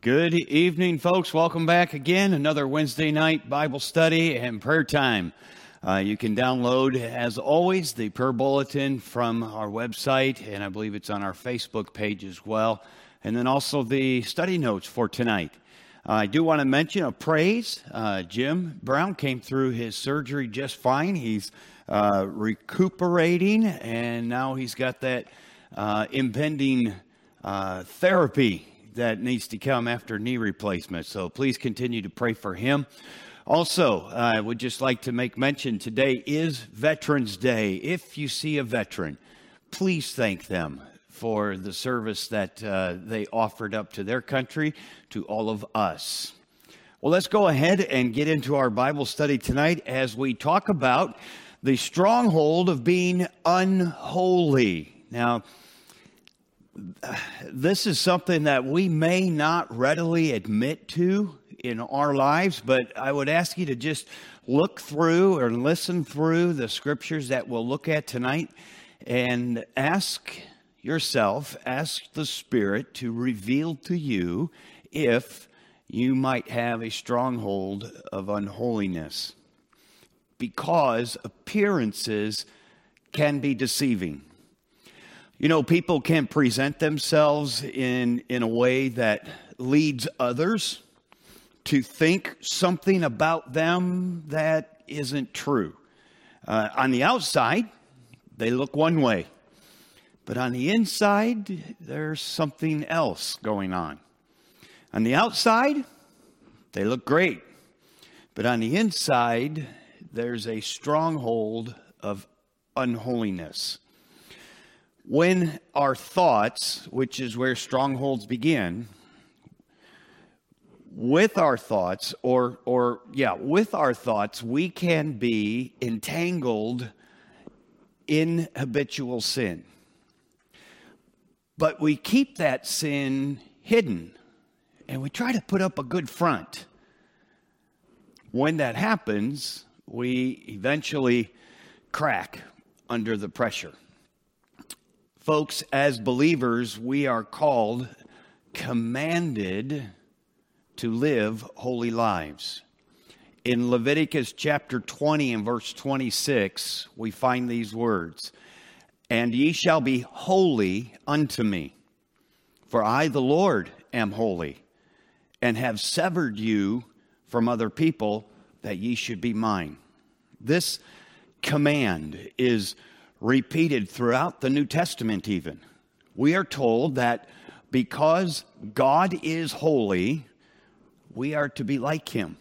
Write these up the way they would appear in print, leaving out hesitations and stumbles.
Good evening, folks. Welcome back again. Another Wednesday night Bible study and prayer time. You can download, as always, the prayer bulletin from our website, and I believe it's on our Facebook page as well. And then also the study notes for tonight. I do want to mention a praise. Jim Brown came through his surgery just fine. He's recuperating, and now he's got that impending therapy that needs to come after knee replacement. So please continue to pray for him. Also, I would just like to make mention, today is Veterans Day. If you see a veteran, please thank them for the service that they offered up to their country, to all of us. Well, let's go ahead and get into our Bible study tonight as we talk about the stronghold of being unholy. Now, this is something that we may not readily admit to in our lives, but I would ask you to just look through or listen through the scriptures that we'll look at tonight and ask yourself, ask the Spirit to reveal to you if you might have a stronghold of unholiness, because appearances can be deceiving. You know, people can present themselves in a way that leads others to think something about them that isn't true. On the outside, they look one way, but on the inside, there's something else going on. On the outside, they look great, but on the inside, there's a stronghold of unholiness. When our thoughts, which is where strongholds begin, with our thoughts, with our thoughts, we can be entangled in habitual sin. But we keep that sin hidden, and we try to put up a good front. When that happens, we eventually crack under the pressure. Folks, as believers, we are commanded to live holy lives. In Leviticus chapter 20 and verse 26, we find these words, "And ye shall be holy unto me, for I, the Lord, am holy, and have severed you from other people, that ye should be mine." This command is repeated throughout the New Testament even. We are told that because God is holy, we are to be like him.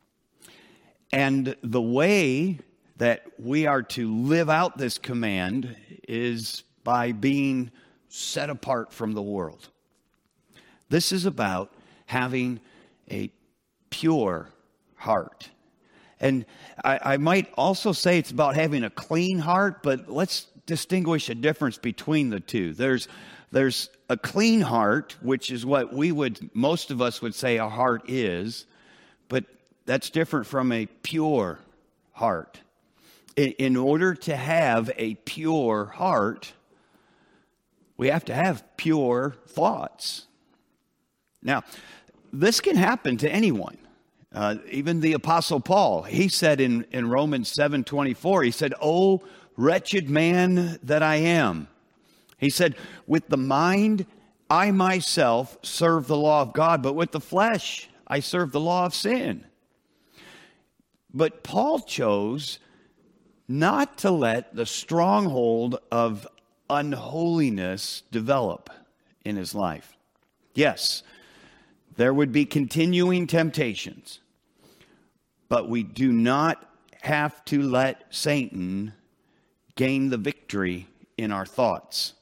And the way that we are to live out this command is by being set apart from the world. This is about having a pure heart. And I might also say it's about having a clean heart, but let's distinguish a difference between the two. There's a clean heart, which is what most of us would say a heart is, but that's different from a pure heart. In order to have a pure heart, we have to have pure thoughts. Now, this can happen to anyone. Even the Apostle Paul, he said in Romans 7:24, he said, "O wretched man that I am." He said, "With the mind, I myself serve the law of God, but with the flesh, I serve the law of sin." But Paul chose not to let the stronghold of unholiness develop in his life. Yes, there would be continuing temptations, but we do not have to let Satan gain the victory in our thoughts.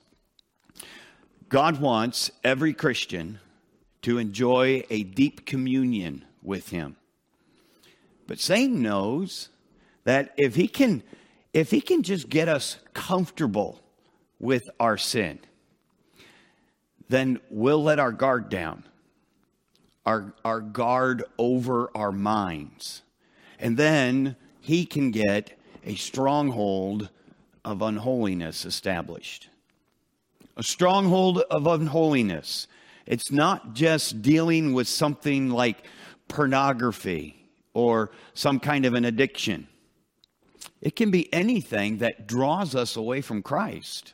God wants every Christian to enjoy a deep communion with him. But Satan knows that if he can just get us comfortable with our sin, then we'll let our guard down. Our guard over our minds. And then he can get a stronghold of unholiness established. A stronghold of unholiness It's not just dealing with something like pornography or some kind of an addiction. It can be anything that draws us away from Christ.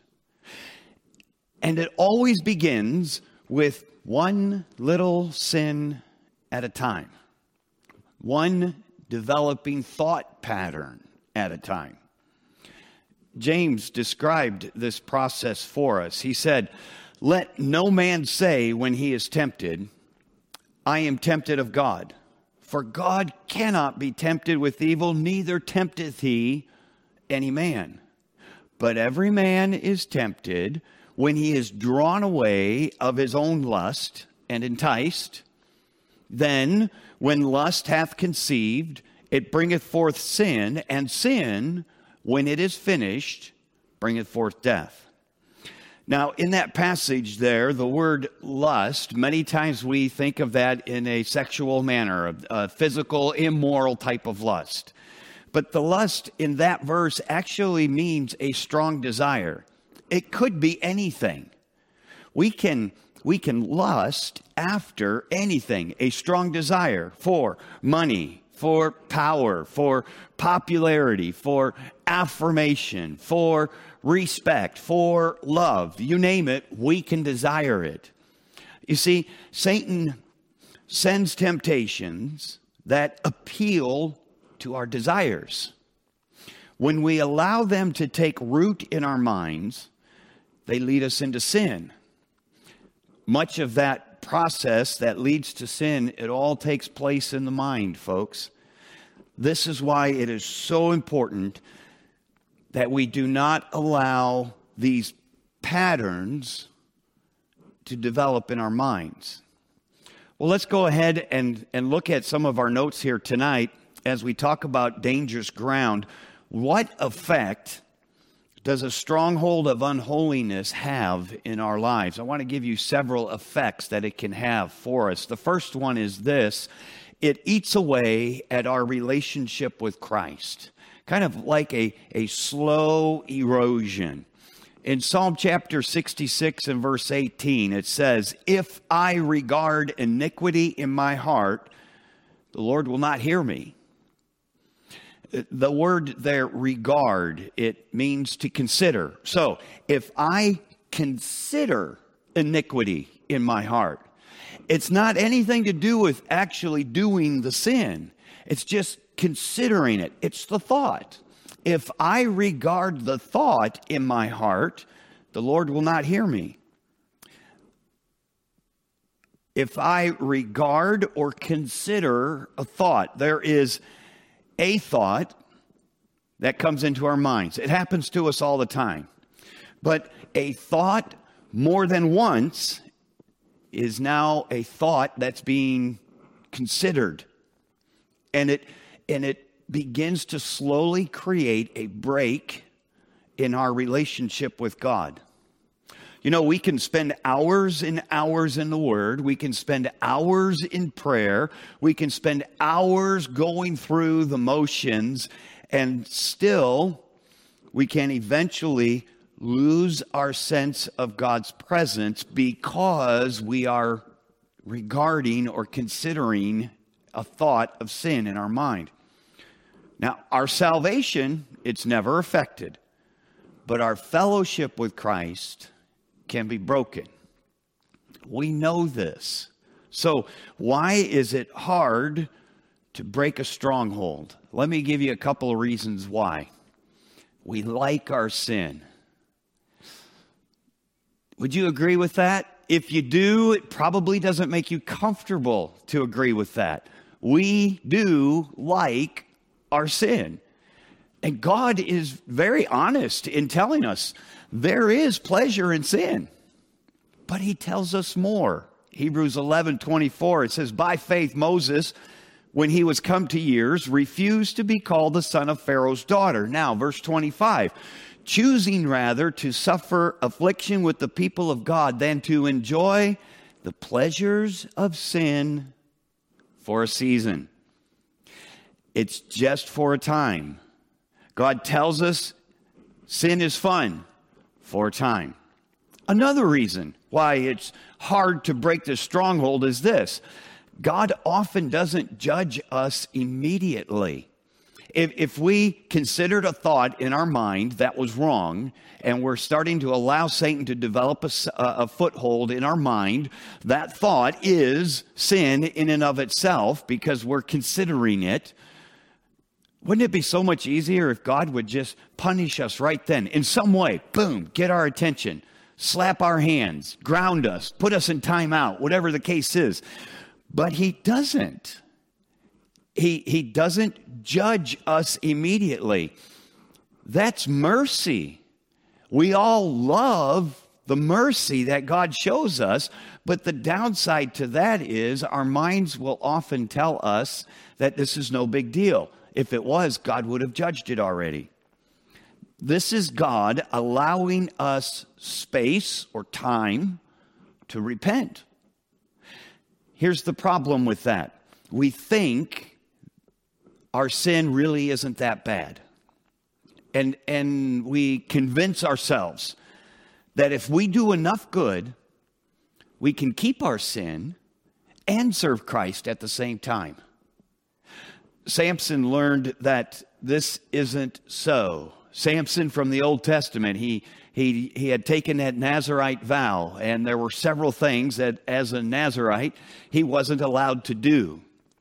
And it always begins with one little sin at a time. One developing thought pattern at a time. James described this process for us. He said, "Let no man say when he is tempted, I am tempted of God. For God cannot be tempted with evil, neither tempteth he any man. But every man is tempted when he is drawn away of his own lust and enticed. Then, when lust hath conceived, it bringeth forth sin, and sin, when it is finished, bringeth forth death." Now, in that passage there, the word lust, many times we think of that in a sexual manner, a physical, immoral type of lust. But the lust in that verse actually means a strong desire. It could be anything. We can lust after anything, a strong desire for money, for power, for popularity, for affirmation, for respect, for love. You name it, we can desire it. You see, Satan sends temptations that appeal to our desires. When we allow them to take root in our minds, they lead us into sin. Much of that process that leads to sin, it all takes place in the mind, folks. This is why it is so important that we do not allow these patterns to develop in our minds. Well, let's go ahead and look at some of our notes here tonight as we talk about dangerous ground. What effect does a stronghold of unholiness have in our lives? I want to give you several effects that it can have for us. The first one is this: it eats away at our relationship with Christ, kind of like a slow erosion. In Psalm chapter 66 and verse 18, it says, "If I regard iniquity in my heart, the Lord will not hear me." The word there, regard, it means to consider. So, if I consider iniquity in my heart, it's not anything to do with actually doing the sin. It's just considering it. It's the thought. If I regard the thought in my heart, the Lord will not hear me. If I regard or consider a thought, there is a thought that comes into our minds. It happens to us all the time. But a thought more than once is now a thought that's being considered. And it begins to slowly create a break in our relationship with God. You know, we can spend hours and hours in the Word. We can spend hours in prayer. We can spend hours going through the motions, and still we can eventually lose our sense of God's presence because we are regarding or considering a thought of sin in our mind. Now, our salvation, it's never affected, but our fellowship with Christ can be broken. We know this. So why is it hard to break a stronghold? Let me give you a couple of reasons why. We like our sin. Would you agree with that? If you do, it probably doesn't make you comfortable to agree with that. We do like our sin. And God is very honest in telling us there is pleasure in sin. But he tells us more. Hebrews 11:24, it says, "By faith Moses, when he was come to years, refused to be called the son of Pharaoh's daughter." Now, verse 25, "Choosing rather to suffer affliction with the people of God than to enjoy the pleasures of sin for a season." It's just for a time. God tells us sin is fun for a time. Another reason why it's hard to break this stronghold is this. God often doesn't judge us immediately. If we considered a thought in our mind that was wrong, and we're starting to allow Satan to develop a foothold in our mind, that thought is sin in and of itself because we're considering it. Wouldn't it be so much easier if God would just punish us right then in some way? Boom, get our attention, slap our hands, ground us, put us in timeout, whatever the case is. But he doesn't. He doesn't judge us immediately. That's mercy. We all love the mercy that God shows us, but the downside to that is our minds will often tell us that this is no big deal. If it was, God would have judged it already. This is God allowing us space or time to repent. Here's the problem with that. We think our sin really isn't that bad. And we convince ourselves that if we do enough good, we can keep our sin and serve Christ at the same time. Samson learned that this isn't so. Samson from the Old Testament, he had taken that Nazirite vow, and there were several things that as a Nazirite he wasn't allowed to do.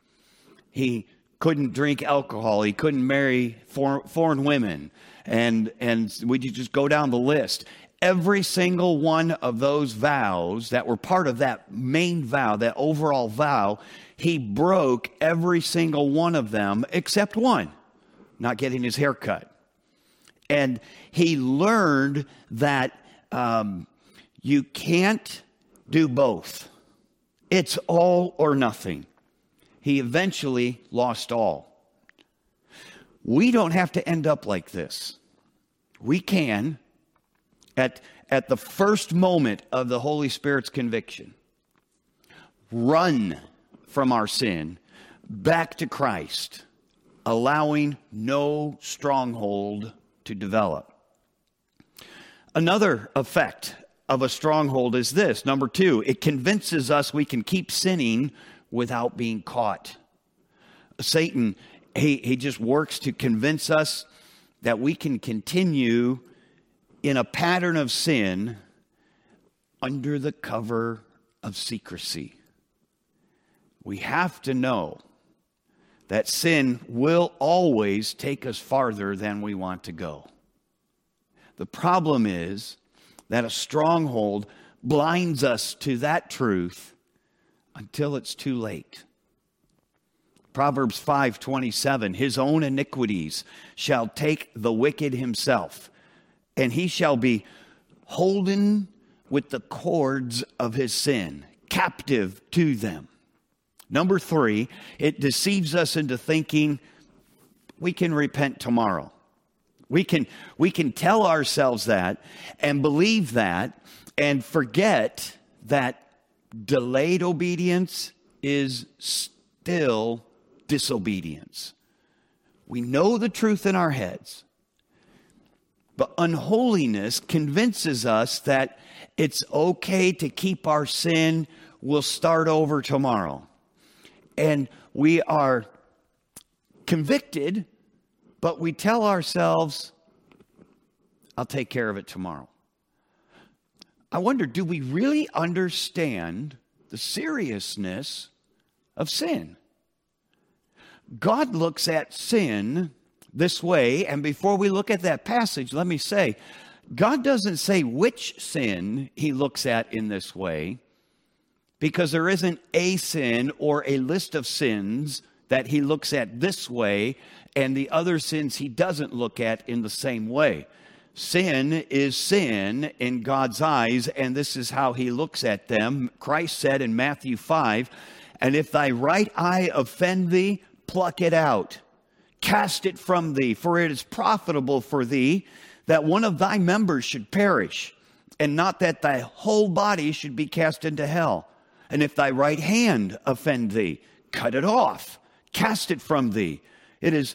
He couldn't drink alcohol. He couldn't marry foreign women. And we just go down the list. Every single one of those vows that were part of that main vow, that overall vow, he broke every single one of them except one, not getting his hair cut. And he learned that you can't do both. It's all or nothing. He eventually lost all. We don't have to end up like this. We can, at the first moment of the Holy Spirit's conviction, run from our sin back to Christ, allowing no stronghold to develop. Another effect of a stronghold is this. Number 2, it convinces us we can keep sinning without being caught. Satan, he just works to convince us that we can continue in a pattern of sin under the cover of secrecy. We have to know that sin will always take us farther than we want to go. The problem is that a stronghold blinds us to that truth until it's too late. Proverbs 5:27, his own iniquities shall take the wicked himself, and he shall be holden with the cords of his sin, captive to them. Number 3, it deceives us into thinking we can repent tomorrow. We can tell ourselves that and believe that and forget that delayed obedience is still disobedience. We know the truth in our heads, but unholiness convinces us that it's okay to keep our sin. We'll start over tomorrow. And we are convicted, but we tell ourselves, I'll take care of it tomorrow. I wonder, do we really understand the seriousness of sin? God looks at sin this way, and before we look at that passage, let me say, God doesn't say which sin he looks at in this way, because there isn't a sin or a list of sins that he looks at this way, and the other sins he doesn't look at in the same way. Sin is sin in God's eyes, and this is how he looks at them. Christ said in Matthew 5, and if thy right eye offend thee, pluck it out. Cast it from thee, for it is profitable for thee that one of thy members should perish, and not that thy whole body should be cast into hell. And if thy right hand offend thee, cut it off. Cast it from thee. It is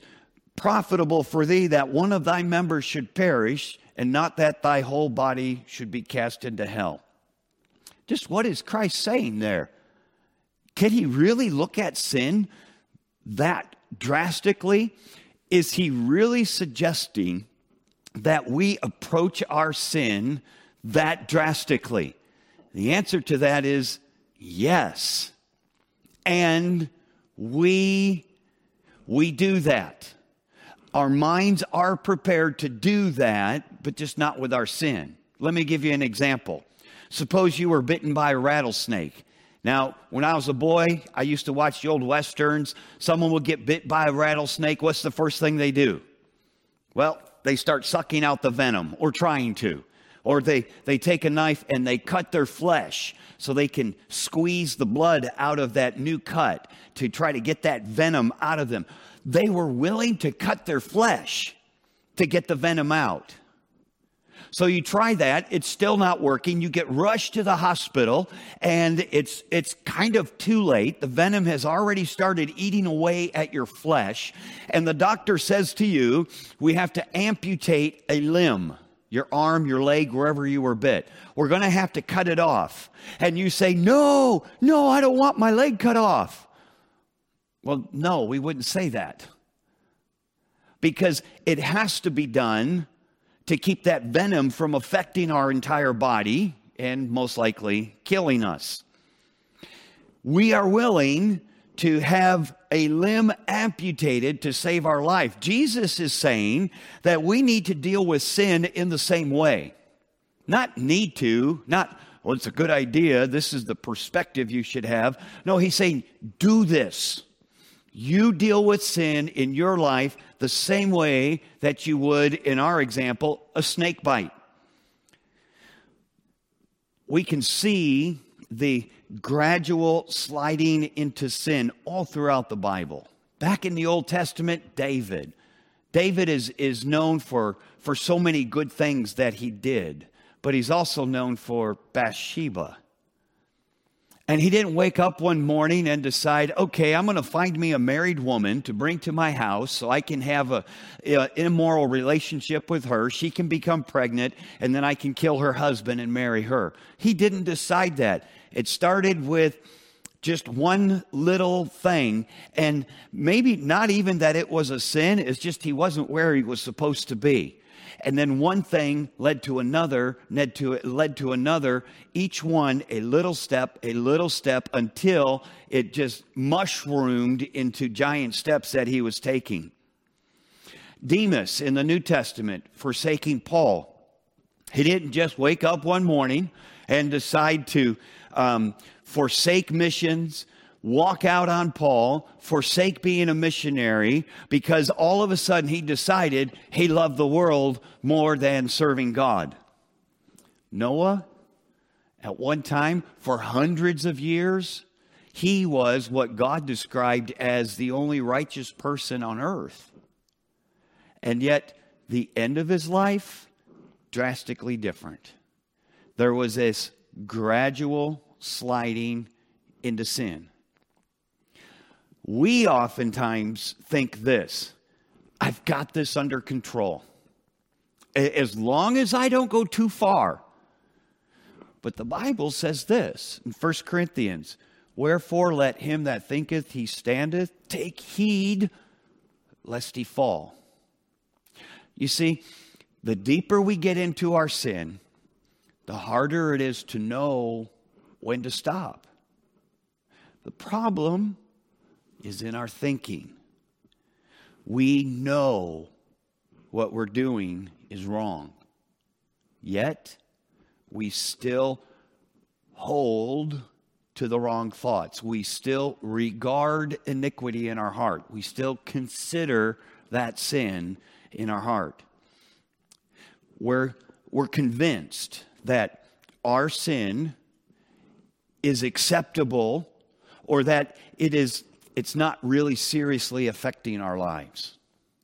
profitable for thee that one of thy members should perish, and not that thy whole body should be cast into hell. Just what is Christ saying there? Can he really look at sin that drastically? Is he really suggesting that we approach our sin that drastically? The answer to that is yes. And we do that. Our minds are prepared to do that, but just not with our sin. Let me give you an example. Suppose you were bitten by a rattlesnake. Now, when I was a boy, I used to watch the old Westerns. Someone would get bit by a rattlesnake. What's the first thing they do? Well, they start sucking out the venom, or trying to. Or they take a knife and they cut their flesh so they can squeeze the blood out of that new cut to try to get that venom out of them. They were willing to cut their flesh to get the venom out. So you try that, it's still not working. You get rushed to the hospital, and it's kind of too late. The venom has already started eating away at your flesh, and the doctor says to you, we have to amputate a limb, your arm, your leg, wherever you were bit. We're going to have to cut it off. And you say, no, I don't want my leg cut off. Well, no, we wouldn't say that, because it has to be done to keep that venom from affecting our entire body and most likely killing us. We are willing to have a limb amputated to save our life. Jesus is saying that we need to deal with sin in the same way. Not need to, not, well, it's a good idea, this is the perspective you should have. No, he's saying, do this. You deal with sin in your life the same way that you would, in our example, a snake bite. We can see the gradual sliding into sin all throughout the Bible. Back in the Old Testament, David is known for so many good things that he did, but he's also known for Bathsheba. And he didn't wake up one morning and decide, okay, I'm going to find me a married woman to bring to my house so I can have an immoral relationship with her. She can become pregnant, and then I can kill her husband and marry her. He didn't decide that. It started with just one little thing, and maybe not even that it was a sin. It's just he wasn't where he was supposed to be. And then one thing led to another, led to another, each one a little step, until it just mushroomed into giant steps that he was taking. Demas in the New Testament, forsaking Paul. He didn't just wake up one morning and decide to forsake missions, walk out on Paul, forsake being a missionary, because all of a sudden he decided he loved the world more than serving God. Noah, at one time, for hundreds of years, he was what God described as the only righteous person on earth. And yet, the end of his life, drastically different. There was this gradual sliding into sin. We oftentimes think this, I've got this under control. As long as I don't go too far. But the Bible says this in 1 Corinthians, wherefore let him that thinketh he standeth take heed lest he fall. You see, the deeper we get into our sin, the harder it is to know when to stop. The problem is in our thinking. We know what we're doing is wrong. Yet, we still hold to the wrong thoughts. We still regard iniquity in our heart. We still consider that sin in our heart. We're convinced that our sin is acceptable, or that it's not really seriously affecting our lives.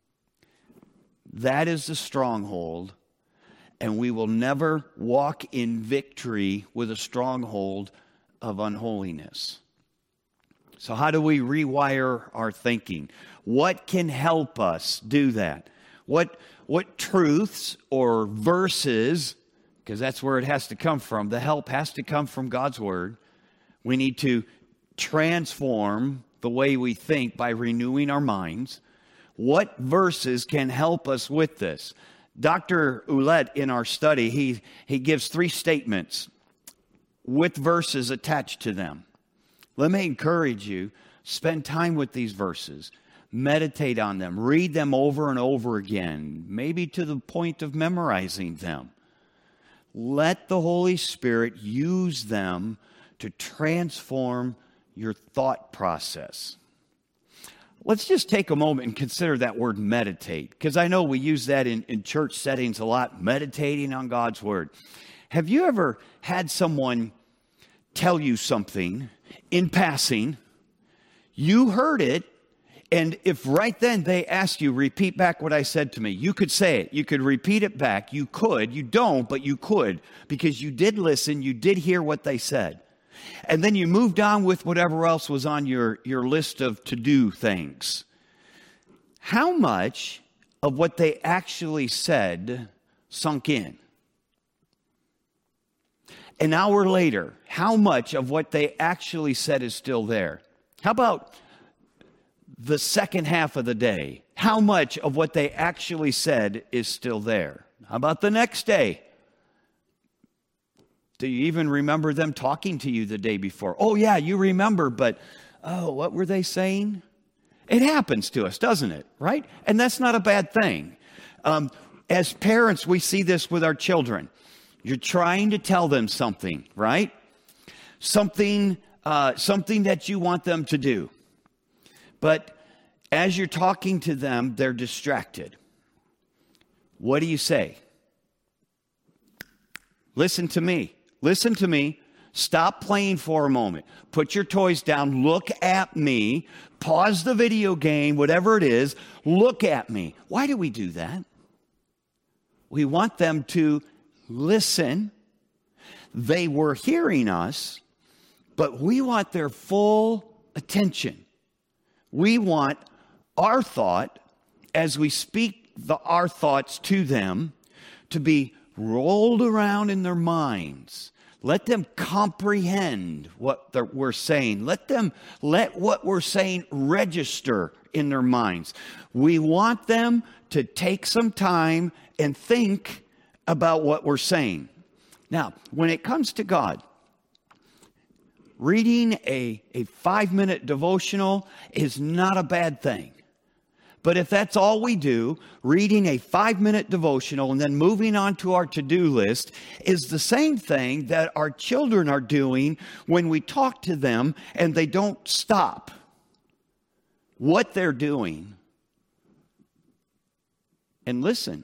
That is the stronghold, and we will never walk in victory with a stronghold of unholiness. So how do we rewire our thinking? What can help us do that? What truths or verses, because that's where it has to come from, the help has to come from God's Word. We need to transform the way we think by renewing our minds. What verses can help us with this? Dr. Ouellette, in our study, he gives 3 statements with verses attached to them. Let me encourage you, spend time with these verses. Meditate on them. Read them over and over again, maybe to the point of memorizing them. Let the Holy Spirit use them to transform your thought process. Let's just take a moment and consider that word meditate, because I know we use that in church settings a lot, meditating on God's Word. Have you ever had someone tell you something in passing, you heard it, and if right then they asked you, repeat back what I said to me, you could say it. You could repeat it back. You could. You don't, but you could, because you did listen. You did hear what they said. And then you moved on with whatever else was on your list of to-do things. How much of what they actually said sunk in? An hour later, how much of what they actually said is still there? How about the second half of the day? How much of what they actually said is still there? How about the next day? Do you even remember them talking to you the day before? Oh, yeah, you remember, but, what were they saying? It happens to us, doesn't it? Right? And that's not a bad thing. As parents, we see this with our children. You're trying to tell them something, right? Something that you want them to do. But as you're talking to them, they're distracted. What do you say? Listen to me. Listen to me. Stop playing for a moment. Put your toys down. Look at me. Pause the video game, whatever it is. Look at me. Why do we do that? We want them to listen. They were hearing us, but we want their full attention. We want our thought, as we speak our thoughts to them, to be rolled around in their minds. Let them comprehend what we're saying. Let what we're saying register in their minds. We want them to take some time and think about what we're saying. Now, when it comes to God, reading a 5-minute devotional is not a bad thing. But if that's all we do, reading a 5-minute devotional and then moving on to our to-do list is the same thing that our children are doing when we talk to them and they don't stop what they're doing and listen.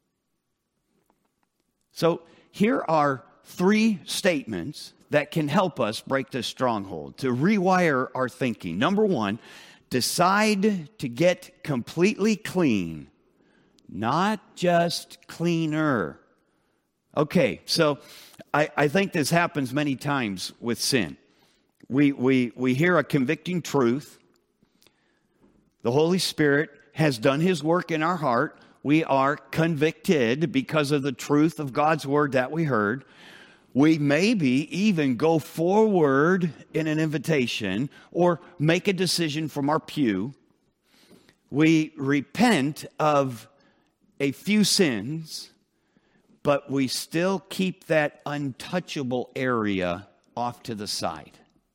So here are 3 statements that can help us break this stronghold, to rewire our thinking. Number 1, decide to get completely clean, not just cleaner. Okay, so I think this happens many times with sin. We hear a convicting truth. The Holy Spirit has done His work in our heart. We are convicted because of the truth of God's Word that we heard. We maybe even go forward in an invitation or make a decision from our pew. We repent of a few sins, but we still keep that untouchable area off to the side.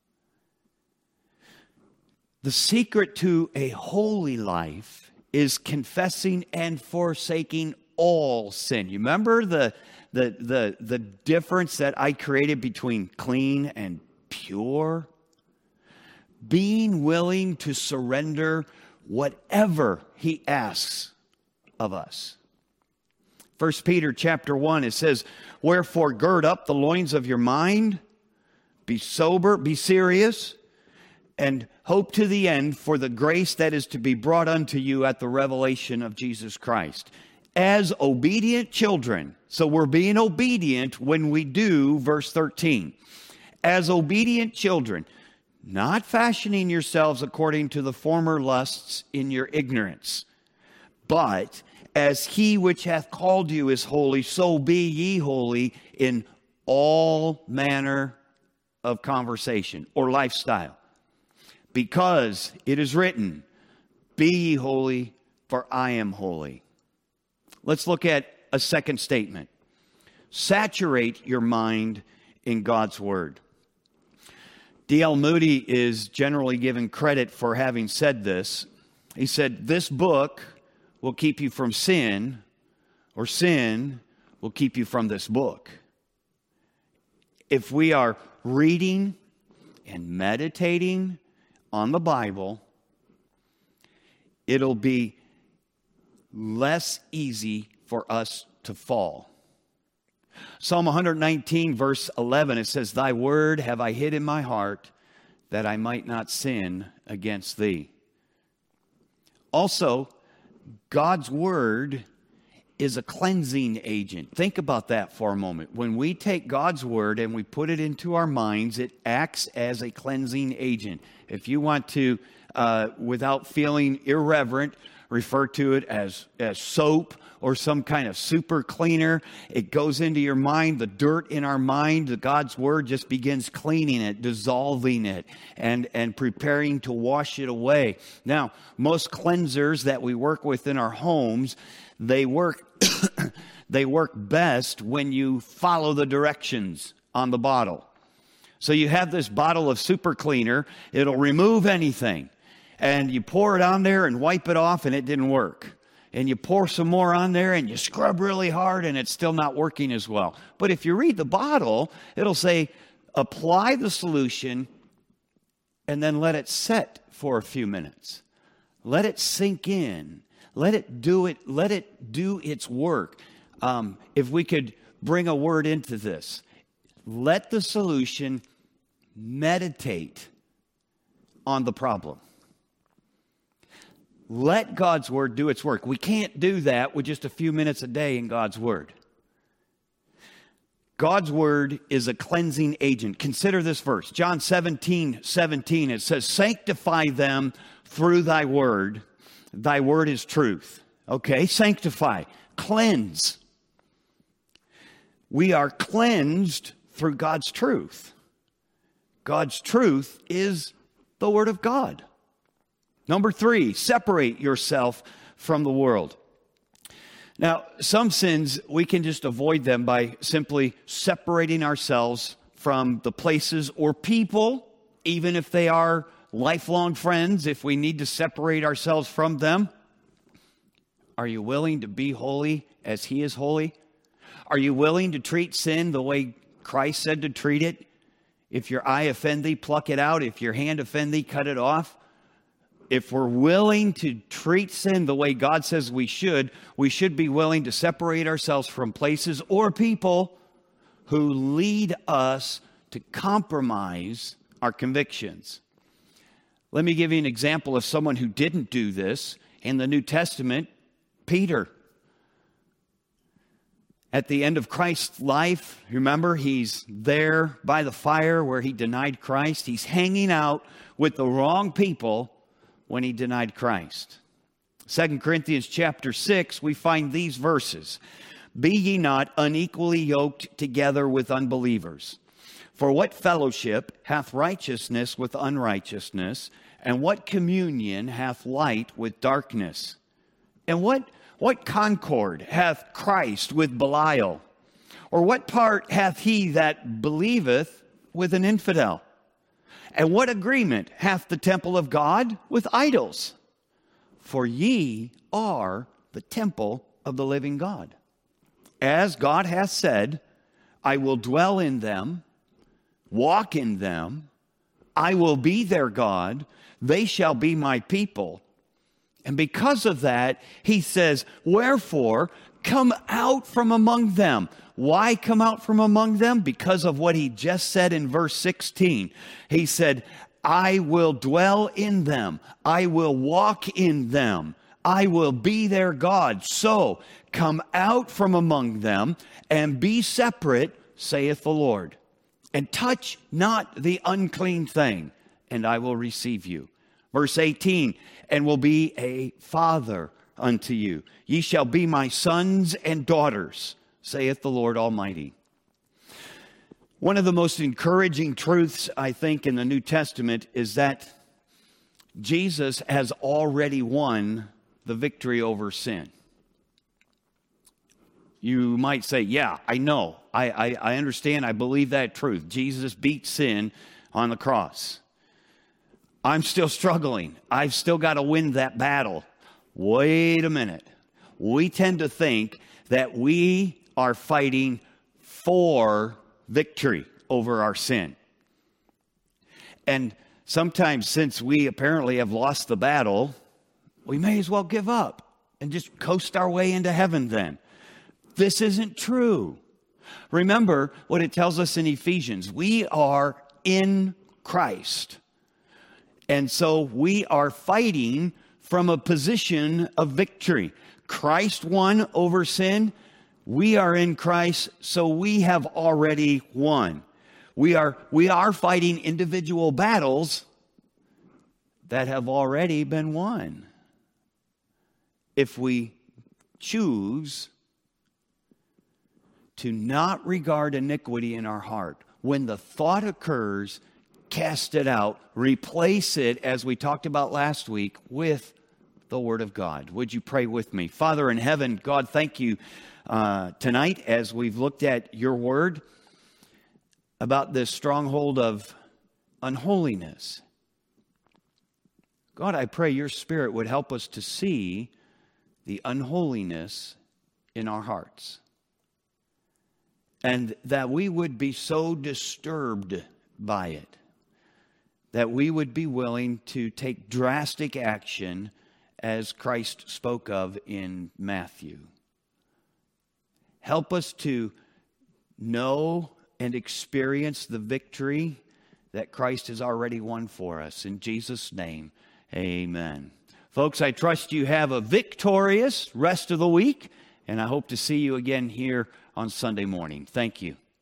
The secret to a holy life is confessing and forsaking all sin. You remember the difference that I created between clean and pure? Being willing to surrender whatever He asks of us. 1 Peter chapter 1, it says, "Wherefore gird up the loins of your mind, be sober, be serious, and hope to the end for the grace that is to be brought unto you at the revelation of Jesus Christ." As obedient children, so we're being obedient when we do verse 13. As obedient children, not fashioning yourselves according to the former lusts in your ignorance. But as he which hath called you is holy, so be ye holy in all manner of conversation or lifestyle. Because it is written, be ye holy, for I am holy. Let's look at a second statement. Saturate your mind in God's word. D.L. Moody is generally given credit for having said this. He said, this book will keep you from sin, or sin will keep you from this book. If we are reading and meditating on the Bible, it'll be less easy for us to fall. Psalm 119, verse 11, it says, thy word have I hid in my heart, that I might not sin against thee. Also, God's word is a cleansing agent. Think about that for a moment. When we take God's word and we put it into our minds, it acts as a cleansing agent. If you want to, without feeling irreverent, refer to it as soap or some kind of super cleaner. It goes into your mind, the dirt in our mind, the God's word just begins cleaning it, dissolving it, and preparing to wash it away. Now, most cleansers that we work with in our homes, they work they work best when you follow the directions on the bottle. So you have this bottle of super cleaner, it'll remove anything. And you pour it on there and wipe it off and it didn't work. And you pour some more on there and you scrub really hard and it's still not working as well. But if you read the bottle, it'll say, apply the solution and then let it set for a few minutes. Let it sink in. Let it do its work. If we could bring a word into this, let the solution meditate on the problem. Let God's word do its work. We can't do that with just a few minutes a day in God's word. God's word is a cleansing agent. Consider this verse, John 17:17. It says, sanctify them through thy word. Thy word is truth. Okay, sanctify, cleanse. We are cleansed through God's truth. God's truth is the word of God. Number 3, separate yourself from the world. Now, some sins, we can just avoid them by simply separating ourselves from the places or people, even if they are lifelong friends, if we need to separate ourselves from them. Are you willing to be holy as He is holy? Are you willing to treat sin the way Christ said to treat it? If your eye offend thee, pluck it out. If your hand offend thee, cut it off. If we're willing to treat sin the way God says we should be willing to separate ourselves from places or people who lead us to compromise our convictions. Let me give you an example of someone who didn't do this in the New Testament, Peter. At the end of Christ's life, remember, he's there by the fire where he denied Christ. He's hanging out with the wrong people when he denied Christ. 2 Corinthians chapter 6, we find these verses. Be ye not unequally yoked together with unbelievers. For what fellowship hath righteousness with unrighteousness? And what communion hath light with darkness? And what concord hath Christ with Belial? Or what part hath he that believeth with an infidel? And what agreement hath the temple of God with idols? For ye are the temple of the living God. As God hath said, I will dwell in them, walk in them, I will be their God, they shall be my people. And because of that, he says, wherefore, come out from among them. Why come out from among them? Because of what he just said in verse 16. He said, I will dwell in them. I will walk in them. I will be their God. So come out from among them and be separate, saith the Lord. And touch not the unclean thing, and I will receive you. Verse 18, and will be a father unto you. Ye shall be my sons and daughters, saith the Lord Almighty. One of the most encouraging truths, I think, in the New Testament is that Jesus has already won the victory over sin. You might say, yeah, I know. I understand. I believe that truth. Jesus beat sin on the cross. I'm still struggling. I've still got to win that battle. Wait a minute. We tend to think that we are fighting for victory over our sin. And sometimes, since we apparently have lost the battle, we may as well give up and just coast our way into heaven then. This isn't true. Remember what it tells us in Ephesians. We are in Christ. And so we are fighting from a position of victory. Christ won over sin. We are in Christ, so we have already won. We are fighting individual battles that have already been won. If we choose to not regard iniquity in our heart, when the thought occurs, cast it out, replace it, as we talked about last week, with the Word of God. Would you pray with me? Father in heaven, God, thank you tonight as we've looked at your Word about this stronghold of unholiness. God, I pray your Spirit would help us to see the unholiness in our hearts, and that we would be so disturbed by it that we would be willing to take drastic action as Christ spoke of in Matthew. Help us to know and experience the victory that Christ has already won for us. In Jesus' name, amen. Folks, I trust you have a victorious rest of the week, and I hope to see you again here on Sunday morning. Thank you.